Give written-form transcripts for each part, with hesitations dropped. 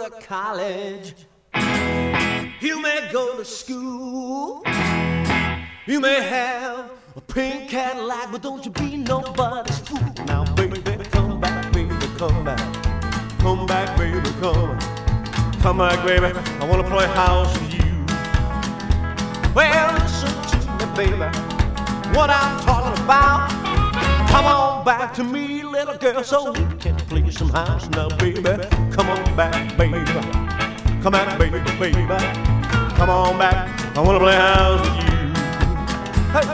to college. You may go to school. You may have a pink Cadillac, but don't you be nobody's fool. Now, baby, come back, baby, come back. Come back, baby, come back. Come back, baby, I wanna play house with you. Well, listen to me, baby, what I'm talking about. Come on back to me, little girl, so we can play some house now, baby. Come on back, baby. Come back, baby, baby. Come on back, I wanna play house with you. Hey.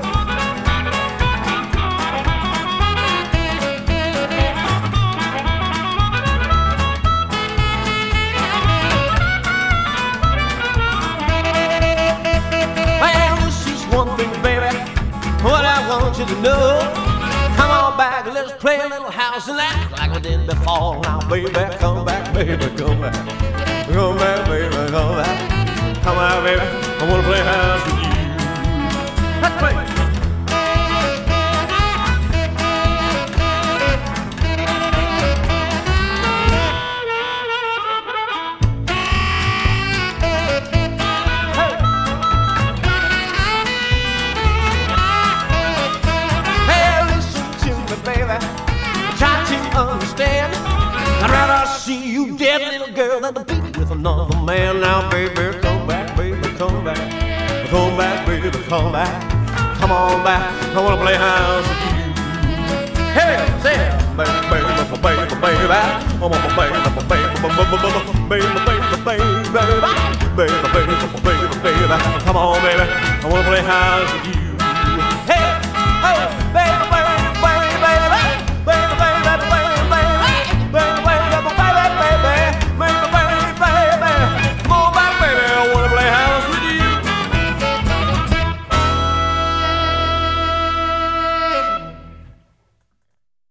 Well, this is one thing, baby, what I want you to know. Come on back, let's play a little house and act like we did before. Now, baby, come back, baby, come back. Come back, baby, come back. Come on, baby, I wanna play house with you. Let's play. I'd rather see you dead, little girl, than to be with another man. Now, baby, come back, baby, come back. Come back, baby, come back. Come on back, I wanna play house with you. Hey, say it. Baby, baby, baby, baby, baby, baby, baby, come on, baby, I wanna play house with you. Hey, hey, baby.